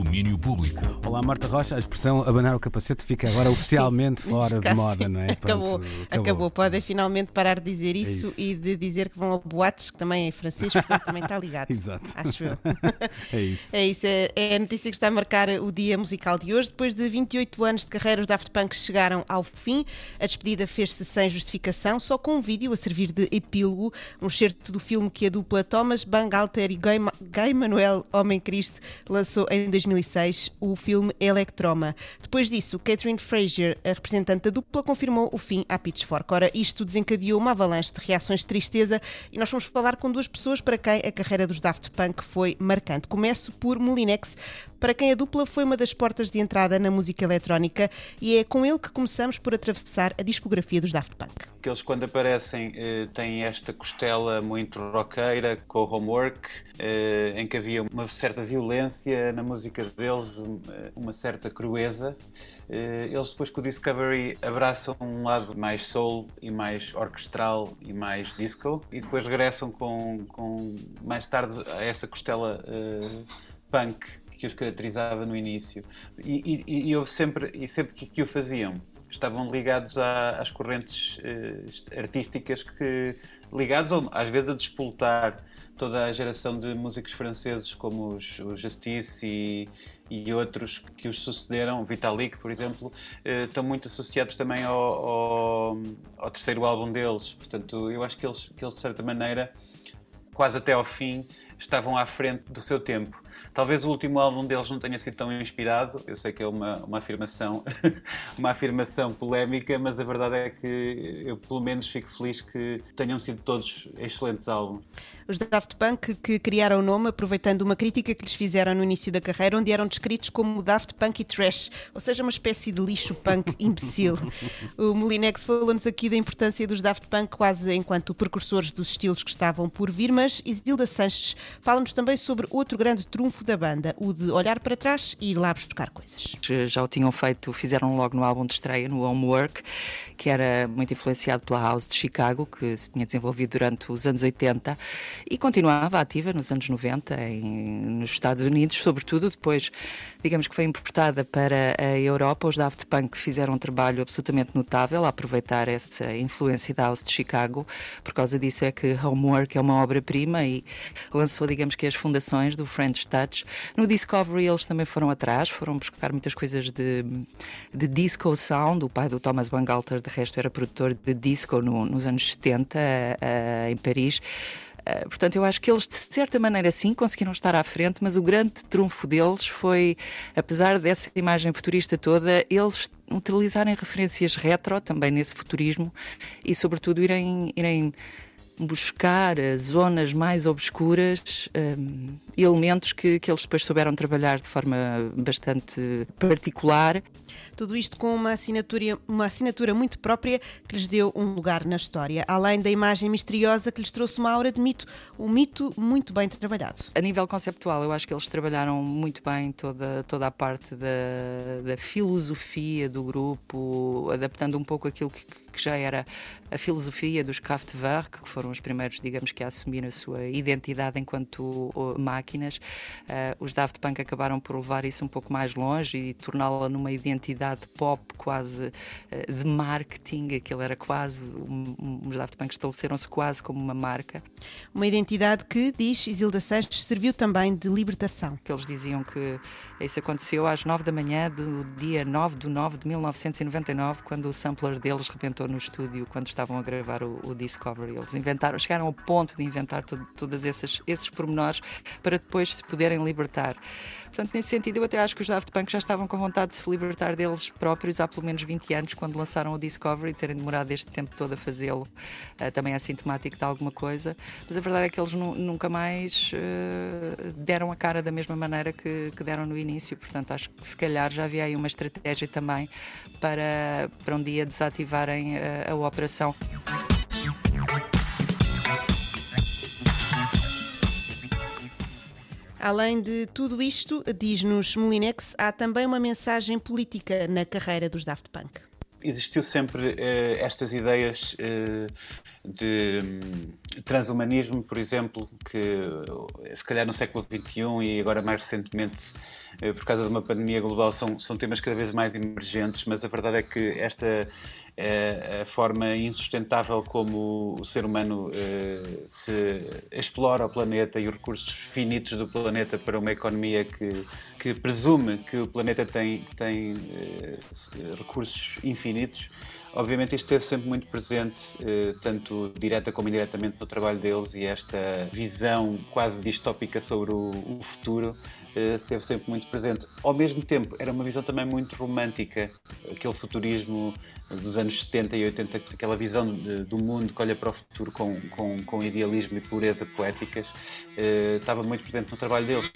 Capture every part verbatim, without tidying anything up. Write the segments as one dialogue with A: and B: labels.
A: domínio público.
B: Olá, Marta Rocha. A expressão abanar o capacete fica agora oficialmente
C: Sim,
B: fora de
C: está
B: moda,
C: assim.
B: não é?
C: Acabou,
B: Pronto,
C: acabou. acabou. Podem finalmente parar de dizer isso,
B: isso
C: e de dizer que vão a boates, que também é em francês, portanto também está ligado.
B: Exato.
C: Acho eu.
B: É isso.
C: É isso. É, é a notícia que está a marcar o dia musical de hoje. Depois de vinte e oito anos de carreira, os Daft Punk chegaram ao fim. A despedida fez-se sem justificação, só com um vídeo a servir de epílogo, um excerto do filme que a dupla Thomas Bangalter e Guy, Ma- Guy Manuel Homem Cristo lançou em dois mil e seis, o filme Electroma. Depois disso, Catherine Frazier, a representante da dupla, confirmou o fim à Pitchfork. Ora, isto desencadeou uma avalanche de reações de tristeza e nós fomos falar com duas pessoas para quem a carreira dos Daft Punk foi marcante. Começo por Molinex, para quem a dupla foi uma das portas de entrada na música eletrónica, e é com ele que começamos por atravessar a discografia dos Daft Punk.
D: Que eles, quando aparecem, eh, têm esta costela muito roqueira, com o Homework, eh, em que havia uma certa violência na música deles, uma certa crueza. Eh, eles, depois com o Discovery, abraçam um lado mais soul e mais orquestral e mais disco, e depois regressam com, com mais tarde a essa costela eh, punk que os caracterizava no início. E, e, e eu sempre, e sempre que, que o faziam, estavam ligados à, às correntes eh, artísticas, que, ligados ou, às vezes a despoltar toda a geração de músicos franceses como os, os Justice e, e outros que os sucederam, Vitalik, por exemplo, eh, estão muito associados também ao, ao, ao terceiro álbum deles. Portanto, eu acho que eles, que eles, de certa maneira, quase até ao fim, estavam à frente do seu tempo. Talvez o último álbum deles não tenha sido tão inspirado, eu sei que é uma, uma afirmação uma afirmação polémica, mas a verdade é que eu pelo menos fico feliz que tenham sido todos excelentes álbuns.
C: Os Daft Punk, que criaram o nome aproveitando uma crítica que lhes fizeram no início da carreira, onde eram descritos como Daft Punk e Trash, ou seja, uma espécie de lixo punk imbecil. O Molinex falou-nos aqui da importância dos Daft Punk quase enquanto precursores dos estilos que estavam por vir, mas Isilda Sanches fala-nos também sobre outro grande trunfo da banda, o de olhar para trás e ir lá buscar coisas.
E: Já o tinham feito, fizeram logo no álbum de estreia, no Homework, que era muito influenciado pela House de Chicago, que se tinha desenvolvido durante os anos oitenta e continuava ativa nos anos noventa em, nos Estados Unidos, sobretudo. Depois, digamos que foi importada para a Europa. Os Daft Punk fizeram um trabalho absolutamente notável a aproveitar essa influência da House de Chicago. Por causa disso é que Homework é uma obra-prima e lançou, digamos que, as fundações do French Touch. No Discovery eles também foram atrás, foram buscar muitas coisas de, de disco sound. O pai do Thomas Bangalter, de resto, era produtor de disco no, nos anos setenta, uh, em Paris. Uh, portanto, eu acho que eles, de certa maneira, sim, conseguiram estar à frente, mas o grande trunfo deles foi, apesar dessa imagem futurista toda, eles utilizarem referências retro também nesse futurismo e, sobretudo, irem... irem buscar zonas mais obscuras, um, elementos que, que eles depois souberam trabalhar de forma bastante particular.
C: Tudo isto com uma assinatura, uma assinatura muito própria que lhes deu um lugar na história, além da imagem misteriosa que lhes trouxe uma aura de mito, um mito muito bem trabalhado.
E: A nível conceptual, eu acho que eles trabalharam muito bem toda, toda a parte da, da filosofia do grupo, adaptando um pouco aquilo que, que já era a filosofia dos Kraftwerk, que foram os primeiros, digamos, que a assumir a sua identidade enquanto uh, máquinas. Uh, os Daft Punk acabaram por levar isso um pouco mais longe e torná-la numa identidade pop, quase uh, de marketing. Aquilo era quase, um, um, os Daft Punk estabeleceram-se quase como uma marca.
C: Uma identidade que, diz Isilda Sanches, serviu também de libertação.
E: Que eles diziam que isso aconteceu às nove da manhã do dia nove de nove de mil novecentos e noventa e nove, quando o sampler deles rebentou no estúdio, quando estavam a gravar o, o Discovery. Eles inventaram, chegaram ao ponto de inventar todo, todos esses, esses pormenores para depois se poderem libertar. Portanto, nesse sentido, eu até acho que os Daft Punk já estavam com vontade de se libertar deles próprios há pelo menos vinte anos, quando lançaram o Discovery, e terem demorado este tempo todo a fazê-lo. Uh, também é sintomático de alguma coisa, mas a verdade é que eles nu- nunca mais uh, deram a cara da mesma maneira que, que deram no início. Portanto, acho que se calhar já havia aí uma estratégia também para, para um dia desativarem a, a operação.
C: Além de tudo isto, diz-nos Molinex, há também uma mensagem política na carreira dos Daft Punk.
D: Existiu sempre uh, estas ideias uh, de, transhumanismo, por exemplo, que se calhar no século vinte e um e agora mais recentemente por causa de uma pandemia global são, são temas cada vez mais emergentes, mas a verdade é que esta é a forma insustentável como o ser humano eh, se explora o planeta e os recursos finitos do planeta para uma economia que, que presume que o planeta tem, tem eh, recursos infinitos. Obviamente isto esteve sempre muito presente, eh, tanto direta como indiretamente no trabalho deles, e esta visão quase distópica sobre o, o futuro eh, esteve sempre muito presente. Ao mesmo tempo, era uma visão também muito romântica, aquele futurismo dos anos setenta e oitenta, aquela visão de, do mundo que olha para o futuro com, com, com idealismo e pureza poéticas, eh, estava muito presente no trabalho deles.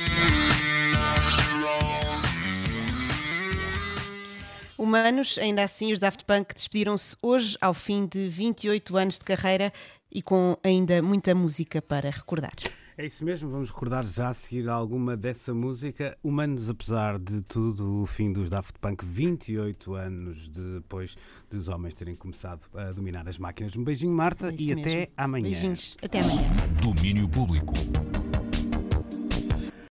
C: Humanos, ainda assim, os Daft Punk despediram-se hoje ao fim de vinte e oito anos de carreira e com ainda muita música para recordar.
B: É isso mesmo, vamos recordar já a seguir alguma dessa música. Humanos, apesar de tudo, o fim dos Daft Punk, vinte e oito anos depois dos homens terem começado a dominar as máquinas. Um beijinho, Marta,
C: é
B: e
C: mesmo.
B: Até amanhã.
C: Beijinhos, até amanhã.
A: Domínio Público.